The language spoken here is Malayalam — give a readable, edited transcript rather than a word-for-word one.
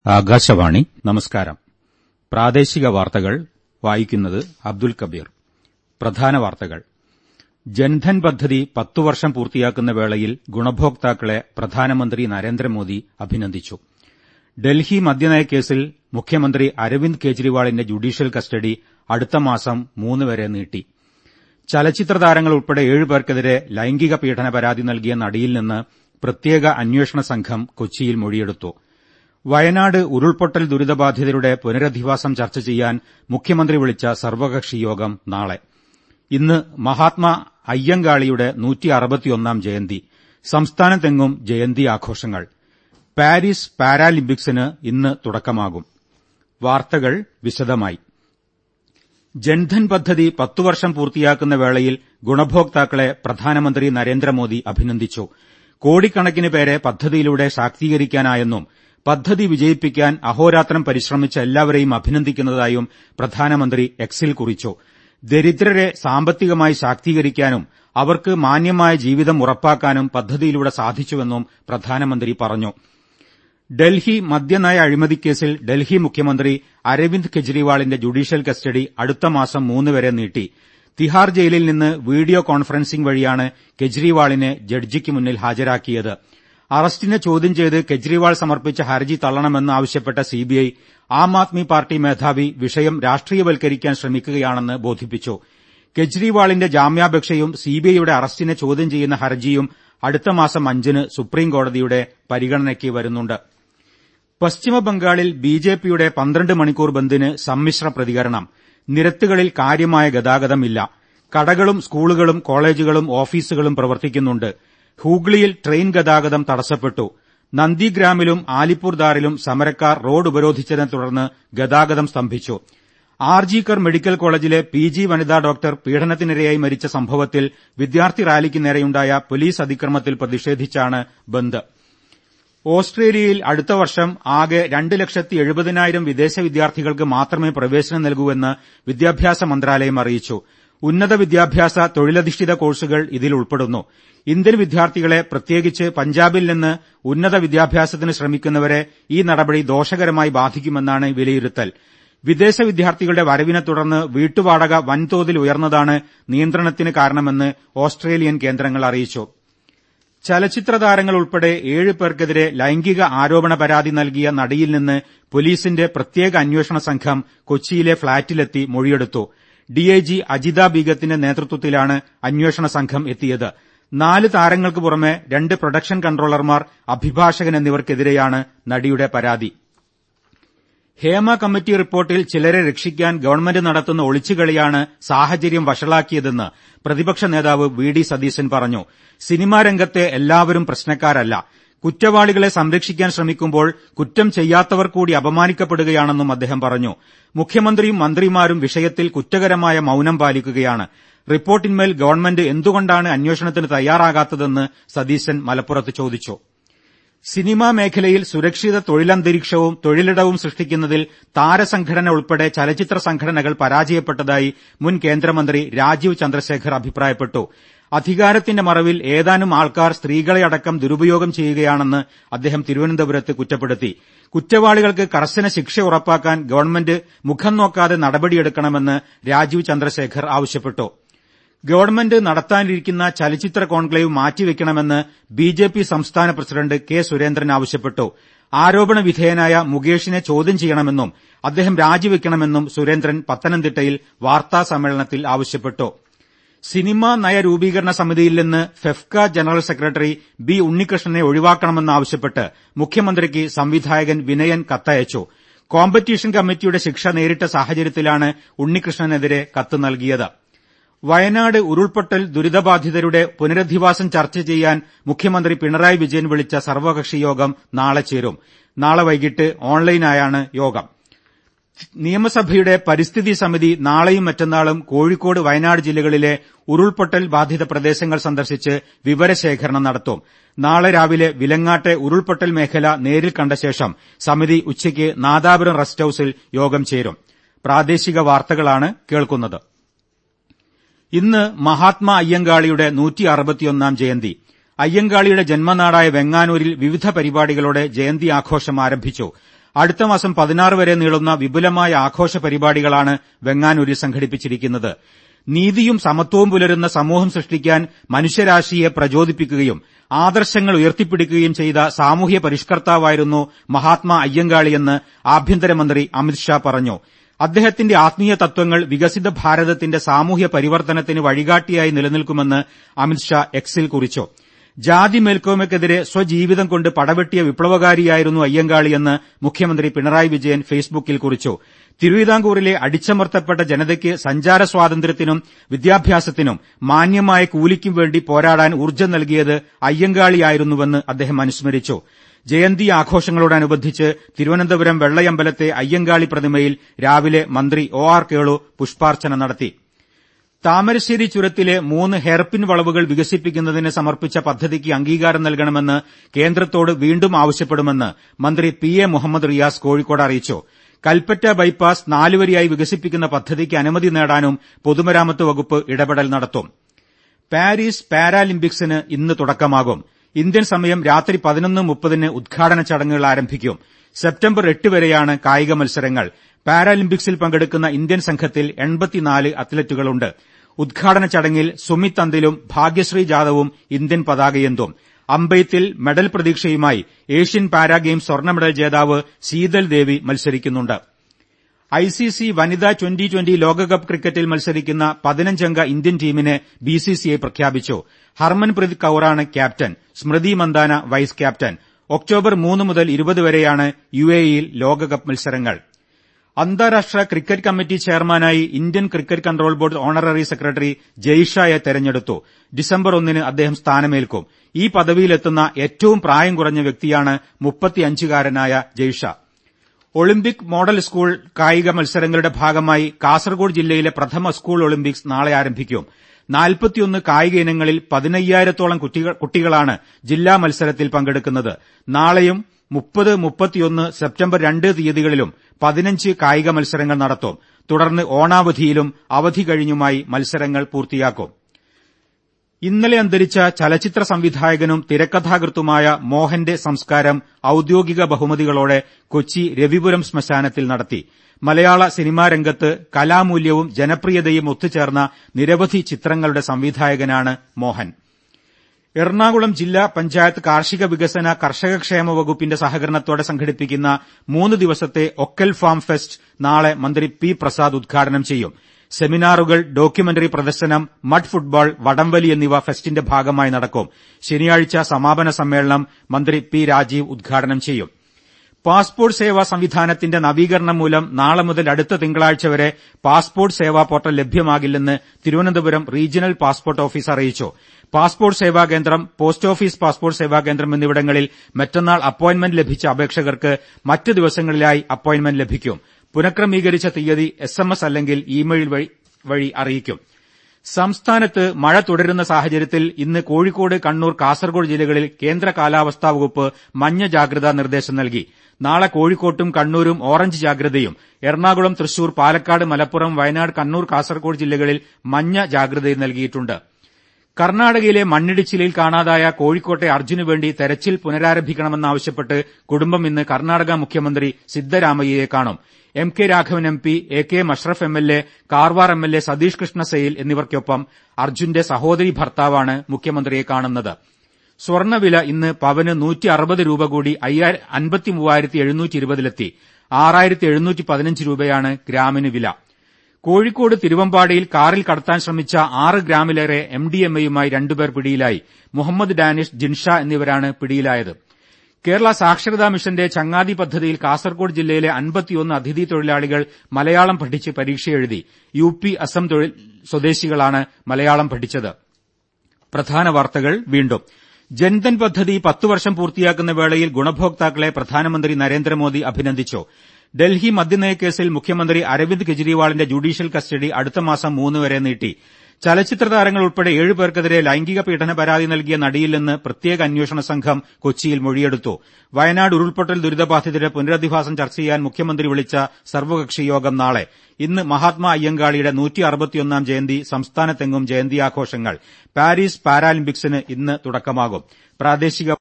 ആകാശവാണി. നമസ്കാരം. പ്രാദേശിക വാർത്തകൾ വായിക്കുന്നത് അബ്ദുൽ കബീർ. പ്രധാന വാർത്തകൾ. ജൻധൻ പദ്ധതി 10 വർഷം പൂർത്തിയാക്കുന്ന വേളയിൽ ഗുണഭോക്താക്കളെ പ്രധാനമന്ത്രി നരേന്ദ്രമോദി അഭിനന്ദിച്ചു. ഡൽഹി മദ്യനയക്കേസിൽ മുഖ്യമന്ത്രി അരവിന്ദ് കെജ്രിവാളിന്റെ ജുഡീഷ്യൽ കസ്റ്റഡി അടുത്ത മാസം 3 വരെ നീട്ടി. ചലച്ചിത്ര താരങ്ങൾ ഉൾപ്പെടെ 7 പേർക്കെതിരെ ലൈംഗിക പീഡന പരാതി നൽകിയ നടിയിൽ നിന്ന് പ്രത്യേക അന്വേഷണ സംഘം കൊച്ചിയിൽ മൊഴിയെടുത്തു. വയനാട് ഉരുൾപൊട്ടൽ ദുരിതബാധിതരുടെ പുനരധിവാസം ചർച്ച ചെയ്യാൻ മുഖ്യമന്ത്രി വിളിച്ച സർവകക്ഷി യോഗം നാളെ. ഇന്ന് മഹാത്മാ അയ്യങ്കാളിയുടെ 161ാം ജയന്തി. സംസ്ഥാനത്തെങ്ങും ജയന്തി ആഘോഷങ്ങൾ. പാരീസ് പാരാലിമ്പിക്സിന് ഇന്ന് തുടക്കമാകും. വാർത്തകൾ വിശദമായി. ജൻധൻ പദ്ധതി 10 വർഷം പൂർത്തിയാക്കുന്ന വേളയിൽ ഗുണഭോക്താക്കളെ പ്രധാനമന്ത്രി നരേന്ദ്രമോദി അഭിനന്ദിച്ചു. കോടിക്കണക്കിന് പേരെ പദ്ധതിയിലൂടെ ശാക്തീകരിക്കാനായെന്നും പദ്ധതി വിജയിപ്പിക്കാൻ അഹോരാത്രം പരിശ്രമിച്ച എല്ലാവരെയും അഭിനന്ദിക്കുന്നതായും പ്രധാനമന്ത്രി എക്സിൽ കുറിച്ചു. ദരിദ്രരെ സാമ്പത്തികമായി ശാക്തീകരിക്കാനും അവർക്ക് മാന്യമായ ജീവിതം ഉറപ്പാക്കാനും പദ്ധതിയിലൂടെ സാധിച്ചുവെന്നും പ്രധാനമന്ത്രി പറഞ്ഞു. ഡൽഹി മദ്യനയ അഴിമതിക്കേസിൽ ഡൽഹി മുഖ്യമന്ത്രി അരവിന്ദ് കെജ്രിവാളിന്റെ ജുഡീഷ്യൽ കസ്റ്റഡി അടുത്ത മാസം 3 വരെ നീട്ടി. തിഹാർ ജയിലിൽ നിന്ന് വീഡിയോ കോൺഫറൻസിംഗ് വഴിയാണ് കെജ്രിവാളിനെ ജഡ്ജിക്ക് മുന്നിൽ ഹാജരാക്കിയത്. അറസ്റ്റിനെ ചോദ്യം ചെയ്ത് കെജ്രിവാൾ സമർപ്പിച്ച ഹർജി തള്ളണമെന്ന് ആവശ്യപ്പെട്ട സിബിഐ ആം ആദ്മി പാർട്ടി മേധാവി വിഷയം രാഷ്ട്രീയവൽക്കരിക്കാൻ ശ്രമിക്കുകയാണെന്ന് ബോധിപ്പിച്ചു. കെജ്രിവാളിന്റെ ജാമ്യാപേക്ഷയും സിബിഐയുടെ അറസ്റ്റിനെ ചോദ്യം ചെയ്യുന്ന ഹർജിയും അടുത്ത മാസം 5-ന് സുപ്രീംകോടതിയുടെ പരിഗണനയ്ക്ക് വരുന്നുണ്ട്. പശ്ചിമബംഗാളിൽ ബിജെപിയുടെ 12 മണിക്കൂർ ബന്ദിന് സമ്മിശ്ര പ്രതികരണം. നിരത്തുകളിൽ കാര്യമായ ഗതാഗതമില്ല. കടകളും സ്കൂളുകളും കോളേജുകളും ഓഫീസുകളും പ്രവർത്തിക്കുന്നുണ്ട്. ഹൂഗ്ലിയിൽ ട്രെയിൻ ഗതാഗതം തടസ്സപ്പെട്ടു. നന്ദിഗ്രാമിലും ആലിപ്പൂർദാറിലും സമരക്കാർ റോഡ് ഉപരോധിച്ചതിനെ തുടർന്ന് ഗതാഗതം സ്തംഭിച്ചു. ആർജിക്കർ മെഡിക്കൽ കോളേജിലെ പിജി വനിതാ ഡോക്ടർ പീഡനത്തിനിരയായി മരിച്ച സംഭവത്തിൽ വിദ്യാർത്ഥി റാലിക്ക് നേരെയുണ്ടായ പോലീസ് അതിക്രമത്തിൽ പ്രതിഷേധിച്ചാണ് ബന്ദ്. ഓസ്ട്രേലിയയിൽ അടുത്ത വർഷം ആകെ 2,70,000 വിദേശ വിദ്യാർത്ഥികൾക്ക് മാത്രമേ പ്രവേശനം നൽകൂവെന്ന് വിദ്യാഭ്യാസ മന്ത്രാലയം അറിയിച്ചു. ഉന്നത വിദ്യാഭ്യാസ തൊഴിലധിഷ്ഠിത കോഴ്സുകൾ ഇതിൽ ഉൾപ്പെടുന്നു. ഇന്ത്യൻ വിദ്യാർത്ഥികളെ, പ്രത്യേകിച്ച് പഞ്ചാബിൽ നിന്ന് ഉന്നത വിദ്യാഭ്യാസത്തിന് ശ്രമിക്കുന്നവരെ ഈ നടപടി ദോഷകരമായി ബാധിക്കുമെന്നാണ് വിലയിരുത്തൽ. വിദേശ വിദ്യാർത്ഥികളുടെ വരവിനെ തുടർന്ന് വീട്ടുവാടക വൻതോതിൽ ഉയർന്നതാണ് നിയന്ത്രണത്തിന് കാരണമെന്ന് ഓസ്ട്രേലിയൻ കേന്ദ്രങ്ങൾ അറിയിച്ചു. ചലച്ചിത്ര താരങ്ങൾ ഉൾപ്പെടെ 7 പേർക്കെതിരെ ലൈംഗിക ആരോപണ പരാതി നൽകിയ നടിയിൽ നിന്ന് പോലീസിന്റെ പ്രത്യേക അന്വേഷണ സംഘം കൊച്ചിയിലെ ഫ്ളാറ്റിലെത്തി മൊഴിയെടുത്തു. ഡിഐജി അജിത ബീഗത്തിന്റെ നേതൃത്വത്തിലാണ് അന്വേഷണ സംഘം എത്തിയത്. 4 താരങ്ങൾക്ക് പുറമെ 2 പ്രൊഡക്ഷൻ കൺട്രോളർമാർ, അഭിഭാഷകൻ എന്നിവർക്കെതിരെയാണ് നടിയുടെ പരാതി. ഹേമ കമ്മിറ്റി റിപ്പോർട്ടിൽ ചിലരെ രക്ഷിക്കാൻ ഗവൺമെന്റ് നടത്തുന്ന ഒളിച്ചുകളിയാണ് സാഹചര്യം വഷളാക്കിയതെന്ന് പ്രതിപക്ഷ നേതാവ് വി ഡി സതീശൻ പറഞ്ഞു. സിനിമാ രംഗത്തെ എല്ലാവരും പ്രശ്നക്കാരല്ല. കുറ്റവാളികളെ സംരക്ഷിക്കാൻ ശ്രമിക്കുമ്പോൾ കുറ്റം ചെയ്യാത്തവർ കൂടി അപമാനിക്കപ്പെടുകയാണെന്നും അദ്ദേഹം പറഞ്ഞു. മുഖ്യമന്ത്രിയും മന്ത്രിമാരും വിഷയത്തിൽ കുറ്റകരമായ മൌനം പാലിക്കുകയാണ്. റിപ്പോർട്ടിന്മേൽ ഗവൺമെന്റ് എന്തുകൊണ്ടാണ് അന്വേഷണത്തിന് തയ്യാറാകാത്തതെന്ന് സതീശൻ മലപ്പുറത്ത് ചോദിച്ചു. സിനിമാ മേഖലയിൽ സുരക്ഷിത തൊഴിലന്തരീക്ഷവും തൊഴിലിടവും സൃഷ്ടിക്കുന്നതിൽ താരസംഘടന ഉൾപ്പെടെ ചലച്ചിത്ര സംഘടനകൾ പരാജയപ്പെട്ടതായി മുൻ കേന്ദ്രമന്ത്രി രാജീവ് ചന്ദ്രശേഖർ അഭിപ്രായപ്പെട്ടു. അധികാരത്തിന്റെ മറവിൽ ഏതാനും ആൾക്കാർ സ്ത്രീകളെയടക്കം ദുരുപയോഗം ചെയ്യുകയാണെന്ന് അദ്ദേഹം തിരുവനന്തപുരത്ത് കുറ്റപ്പെടുത്തി. കുറ്റവാളികൾക്ക് കർശന ശിക്ഷ ഉറപ്പാക്കാൻ ഗവൺമെന്റ് മുഖം നോക്കാതെ നടപടിയെടുക്കണമെന്ന് രാജീവ് ചന്ദ്രശേഖർ ആവശ്യപ്പെട്ടു. ഗവൺമെന്റ് നടത്താനിരിക്കുന്ന ചലച്ചിത്ര കോൺക്ലേവ് മാറ്റിവെക്കണമെന്ന് ബിജെപി സംസ്ഥാന പ്രസിഡന്റ് കെ സുരേന്ദ്രൻ ആവശ്യപ്പെട്ടു. ആരോപണ വിധേയനായ മുകേഷിനെ ചോദ്യം ചെയ്യണമെന്നും അദ്ദേഹം രാജിവെക്കണമെന്നും സുരേന്ദ്രൻ പത്തനംതിട്ടയിൽ വാർത്താ സമ്മേളനത്തിൽ ആവശ്യപ്പെട്ടു. സിനിമാ നയ രൂപീകരണ സമിതിയിൽ നിന്ന് ഫെഫ്ക ജനറൽ സെക്രട്ടറി ബി ഉണ്ണികൃഷ്ണനെ ഒഴിവാക്കണമെന്നാവശ്യപ്പെട്ട് മുഖ്യമന്ത്രിക്ക് സംവിധായകൻ വിനയൻ കത്തയച്ചു. കോമ്പറ്റീഷൻ കമ്മിറ്റിയുടെ ശിക്ഷ നേരിട്ട സാഹചര്യത്തിലാണ് ഉണ്ണികൃഷ്ണനെതിരെ കത്ത് നൽകിയത്. വയനാട് ഉരുൾപൊട്ടൽ ദുരിതബാധിതരുടെ പുനരധിവാസം ചർച്ച ചെയ്യാൻ മുഖ്യമന്ത്രി പിണറായി വിജയൻ വിളിച്ച സർവകക്ഷി യോഗം നാളെ ചേരും. നാളെ വൈകിട്ട് ഓൺലൈനായാണ് യോഗം. നിയമസഭയുടെ പരിസ്ഥിതി സമിതി നാളെയും മറ്റന്നാളും കോഴിക്കോട്, വയനാട് ജില്ലകളിലെ ഉരുൾപൊട്ടൽ ബാധിത പ്രദേശങ്ങൾ സന്ദർശിച്ച് വിവരശേഖരണം നടത്തും. നാളെ രാവിലെ വിലങ്ങാട്ടെ ഉരുൾപൊട്ടൽ മേഖല നേരിൽ കണ്ട ശേഷം സമിതി ഉച്ചയ്ക്ക് നാദാപുരം റെസ്റ്റ് ഹൌസിൽ യോഗം ചേരും. പ്രാദേശിക വാർത്തകളാണ് കേൾക്കുന്നത്. ഇന്ന് മഹാത്മാ അയ്യങ്കാളിയുടെ 161ാം ജയന്തി. അയ്യങ്കാളിയുടെ ജന്മനാടായ വെങ്ങാനൂരിൽ വിവിധ പരിപാടികളോടെ ജയന്തി ആഘോഷം ആരംഭിച്ചു. അടുത്ത മാസം 16 വരെ നീളുന്ന വിപുലമായ ആഘോഷ പരിപാടികളാണ് വെങ്ങാനൂരിൽ സംഘടിപ്പിച്ചിരിക്കുന്നത്. നീതിയും സമത്വവും പുലരുന്ന സമൂഹം സൃഷ്ടിക്കാൻ മനുഷ്യരാശിയെ പ്രചോദിപ്പിക്കുകയും ആദർശങ്ങൾ ഉയർത്തിപ്പിടിക്കുകയും ചെയ്ത സാമൂഹ്യ പരിഷ്കർത്താവായിരുന്നു മഹാത്മാ അയ്യങ്കാളിയെന്ന് ആഭ്യന്തരമന്ത്രി അമിത്ഷാ പറഞ്ഞു. അദ്ദേഹത്തിന്റെ ആത്മീയ തത്വങ്ങൾ വികസിത ഭാരതത്തിന്റെ സാമൂഹ്യ പരിവർത്തനത്തിന് വഴികാട്ടിയായി നിലനിൽക്കുമെന്ന് അമിത്ഷാ എക്സിൽ കുറിച്ചു. ജാതി മേൽക്കോയ്മയ്ക്കെതിരെ സ്വജീവിതം കൊണ്ട് പടവെട്ടിയ വിപ്ലവകാരിയായിരുന്നു അയ്യങ്കാളിയെന്ന് മുഖ്യമന്ത്രി പിണറായി വിജയൻ ഫേസ്ബുക്കിൽ കുറിച്ചു. തിരുവിതാംകൂറിലെ അടിച്ചമർത്തപ്പെട്ട ജനതയ്ക്ക് സഞ്ചാര സ്വാതന്ത്ര്യത്തിനും വിദ്യാഭ്യാസത്തിനും മാന്യമായ കൂലിക്കും വേണ്ടി പോരാടാൻ ഊർജ്ജം നൽകിയത് അയ്യങ്കാളിയായിരുന്നുവെന്ന് അദ്ദേഹം അനുസ്മരിച്ചു. ജയന്തി ആഘോഷങ്ങളോടനുബന്ധിച്ച് തിരുവനന്തപുരം വെള്ളയമ്പലത്തെ അയ്യങ്കാളി പ്രതിമയിൽ രാവിലെ മന്ത്രി ഒ.ആർ. കേളു പുഷ്പാർച്ചന നടത്തി. താമരശ്ശേരി ചുരത്തിലെ 3 ഹെയർപിൻ വളവുകൾ വികസിപ്പിക്കുന്നതിന് സമർപ്പിച്ച പദ്ധതിക്ക് അംഗീകാരം നൽകണമെന്ന് കേന്ദ്രത്തോട് വീണ്ടും ആവശ്യപ്പെടുമെന്ന് മന്ത്രി പി.എ. മുഹമ്മദ് റിയാസ് കോഴിക്കോട് അറിയിച്ചു. കൽപ്പറ്റ ബൈപ്പാസ് 4 വരിയായി വികസിപ്പിക്കുന്ന പദ്ധതിക്ക് അനുമതി നേടാനും പൊതുമരാമത്ത് വകുപ്പ് ഇടപെടൽ നടത്തും. പാരീസ് പാരാലിമ്പിക്സിന് ഇന്ന് തുടക്കമാകും. ഇന്ത്യൻ സമയം രാത്രി 11:30 ഉദ്ഘാടന ചടങ്ങുകൾ ആരംഭിക്കും. സെപ്റ്റംബർ 8 വരെയാണ് കായിക മത്സരങ്ങൾ. പാരാലിമ്പിക്സിൽ പങ്കെടുക്കുന്ന ഇന്ത്യൻ സംഘത്തിൽ 84 അത്ലറ്റുകളുണ്ട്. ഉദ്ഘാടന ചടങ്ങിൽ സുമിത് അന്തിലും ഭാഗ്യശ്രീ ജാദവും ഇന്ത്യൻ പതാകയേന്തും. അമ്പെയ്ത്തിൽ മെഡൽ പ്രതീക്ഷയുമായി ഏഷ്യൻ പാരാ ഗെയിംസ് സ്വർണ്ണ മെഡൽ ജേതാവ് ശീതൽ ദേവി മത്സരിക്കുന്നുണ്ട്. ഐസിസി വനിതാ 2020 ലോകകപ്പ് ക്രിക്കറ്റിൽ മത്സരിക്കുന്ന 15-അംഗ ഇന്ത്യൻ ടീമിനെ ബിസിസിഐ പ്രഖ്യാപിച്ചു. ഹർമൻപ്രീത് കൌറാണ് captain, Smriti Mandhana vice captain. October 3 മുതൽ 20 വരെയാണ് യുഎഇയിൽ ലോകകപ്പ് മത്സരങ്ങൾ. അന്താരാഷ്ട്ര ക്രിക്കറ്റ് കമ്മിറ്റി ചെയർമാനായി Indian cricket control board honorary secretary ജയ്ഷയെ തെരഞ്ഞെടുത്തു. ഡിസംബർ 1 അദ്ദേഹം സ്ഥാനമേൽക്കും. ഈ പദവിയിലെത്തുന്ന ഏറ്റവും പ്രായം കുറഞ്ഞ വ്യക്തിയാണ് 35-കാരനായ ജയ്ഷ. ഒളിമ്പിക് മോഡൽ സ്കൂൾ കായിക മത്സരങ്ങളുടെ ഭാഗമായി കാസർഗോഡ് ജില്ലയിലെ പ്രഥമ സ്കൂൾ ഒളിമ്പിക്സ് നാളെ ആരംഭിക്കും. 41 കായിക ഇനങ്ങളിൽ 15,000-ഓളം കുട്ടികളാണ് ജില്ലാ മത്സരത്തിൽ പങ്കെടുക്കുന്നത്. നാളെയും 30, 31 സെപ്റ്റംബർ 2 തീയതികളിലും 15 കായിക മത്സരങ്ങൾ നടത്തും. തുടർന്ന് ഓണാവധിയിലും അവധി കഴിഞ്ഞുമായി മത്സരങ്ങൾ പൂർത്തിയാക്കും. ഇന്നലെ അന്തരിച്ച ചലച്ചിത്ര സംവിധായകനും തിരക്കഥാകൃത്തുമായ മോഹന്റെ സംസ്കാരം ഔദ്യോഗിക ബഹുമതികളോടെ കൊച്ചി രവിപുരം ശ്മശാനത്തിൽ നടത്തി. മലയാള സിനിമാ രംഗത്ത് കലാമൂല്യവും ജനപ്രിയതയും ഒത്തുചേർന്ന നിരവധി ചിത്രങ്ങളുടെ സംവിധായകനാണ് മോഹൻ. എറണാകുളം ജില്ലാ പഞ്ചായത്ത് കാർഷിക വികസന കർഷകക്ഷേമ വകുപ്പിന്റെ സഹകരണത്തോടെ സംഘടിപ്പിക്കുന്ന 3 ദിവസത്തെ ഒക്കൽ ഫാം ഫെസ്റ്റ് നാളെ മന്ത്രി പി പ്രസാദ് ഉദ്ഘാടനം ചെയ്യും. സെമിനാറുകൾ, ഡോക്യുമെന്ററി പ്രദർശനം, മഡ് ഫുട്ബോൾ, വടംവലി എന്നിവ ഫെസ്റ്റിന്റെ ഭാഗമായി നടക്കും. ശനിയാഴ്ച സമാപന സമ്മേളനം മന്ത്രി പി രാജീവ് ഉദ്ഘാടനം ചെയ്യും. പാസ്പോർട്ട് സേവാ സംവിധാനത്തിന്റെ നവീകരണം മൂലം നാളെ മുതൽ അടുത്ത തിങ്കളാഴ്ച വരെ പാസ്പോർട്ട് സേവാ പോർട്ടൽ ലഭ്യമാകില്ലെന്ന് തിരുവനന്തപുരം റീജിയണൽ പാസ്പോർട്ട് ഓഫീസ് അറിയിച്ചു. പാസ്പോർട്ട് സേവാ കേന്ദ്രം, പോസ്റ്റ് ഓഫീസ് പാസ്പോർട്ട് സേവാ കേന്ദ്രം എന്നിവിടങ്ങളിൽ മറ്റന്നാൾ അപ്പോയിന്റ്മെന്റ് ലഭിച്ച അപേക്ഷകർക്ക് മറ്റ് ദിവസങ്ങളിലായി അപ്പോയിന്റ്മെന്റ് ലഭിക്കും. പുനഃക്രമീകരിച്ച തീയതി SMS അല്ലെങ്കിൽ ഇമെയിൽ വഴി അറിയിക്കും. സംസ്ഥാനത്ത് മഴ തുടരുന്ന സാഹചര്യത്തിൽ ഇന്ന് കോഴിക്കോട്, കണ്ണൂർ, കാസർഗോഡ് ജില്ലകളിൽ കേന്ദ്ര കാലാവസ്ഥാ വകുപ്പ് മഞ്ഞ ജാഗ്രതാ നിർദ്ദേശം നൽകി. നാളെ കോഴിക്കോട്ടും കണ്ണൂരും ഓറഞ്ച് ജാഗ്രതയും, എറണാകുളം, തൃശൂർ, പാലക്കാട്, മലപ്പുറം, വയനാട്, കണ്ണൂർ, കാസർഗോഡ് ജില്ലകളിൽ മഞ്ഞ ജാഗ്രതയും നൽകിയിട്ടുണ്ട്. കർണാടകയിലെ മണ്ണിടിച്ചിലിൽ കാണാതായ കോഴിക്കോട്ടെ അർജുനു വേണ്ടി തെരച്ചിൽ പുനരാരംഭിക്കണമെന്നാവശ്യപ്പെട്ട് കുടുംബം ഇന്ന് കർണാടക മുഖ്യമന്ത്രി സിദ്ധരാമയ്യയെ കാണും. MK Raghavan MP, AK Mashraf MLA, Karwar MLA Satish Krishna Sail എന്നിവർക്കൊപ്പം അർജുന്റെ സഹോദരി ഭർത്താവാണ് മുഖ്യമന്ത്രിയെ കാണുന്നത്. സ്വർണ്ണവില ഇന്ന് പവന് 160 രൂപ കൂടി 53,720 6,715 രൂപയാണ് ഗ്രാമിന് വില. കോഴിക്കോട് തിരുവമ്പാടിയിൽ കാറിൽ കടത്താൻ ശ്രമിച്ച 6 ഗ്രാമിലേറെ MDMAയുമായി 2 പേർ പിടിയിലായി. മുഹമ്മദ് ഡാനിഷ്, ജിൻഷ എന്നിവരാണ് പിടിയിലായത്. കേരള സാക്ഷരതാ മിഷന്റെ ചങ്ങാതി പദ്ധതിയിൽ കാസർഗോഡ് ജില്ലയിലെ 51 അതിഥി തൊഴിലാളികൾ മലയാളം പഠിച്ച് പരീക്ഷ എഴുതി. UP, അസം സ്വദേശികളാണ് മലയാളം പഠിച്ചത്. പ്രധാന വാർത്തകൾ വീണ്ടും. ജൻധൻ പദ്ധതി 10 വർഷം പൂർത്തിയാക്കുന്ന വേളയിൽ ഗുണഭോക്താക്കളെ പ്രധാനമന്ത്രി നരേന്ദ്രമോദി അഭിനന്ദിച്ചു. ഡൽഹി മദ്യനയക്കേസിൽ മുഖ്യമന്ത്രി അരവിന്ദ് കെജ്രിവാളിന്റെ ജുഡീഷ്യൽ കസ്റ്റഡി അടുത്ത മാസം 3 വരെ നീട്ടി. ചലച്ചിത്ര താരങ്ങൾ ഉൾപ്പെടെ 7 പേർക്കെതിരെ ലൈംഗിക പീഡന പരാതി നൽകിയ നടിയിൽ നിന്ന് പ്രത്യേക അന്വേഷണ സംഘം കൊച്ചിയിൽ മൊഴിയെടുത്തു. വയനാട് ഉരുൾപൊട്ടൽ ദുരിതബാധിതരുടെ പുനരധിവാസം ചർച്ച ചെയ്യാൻ മുഖ്യമന്ത്രി വിളിച്ച സർവകക്ഷി യോഗം നാളെ. ഇന്ന് മഹാത്മാ അയ്യങ്കാളിയുടെ 161-ാം ജയന്തി. സംസ്ഥാനത്തെങ്ങും ജയന്തിയാഘോഷങ്ങൾ. പാരീസ് പാരാലിമ്പിക്സിന് ഇന്ന് തുടക്കമാകും. പ്രാദേശിക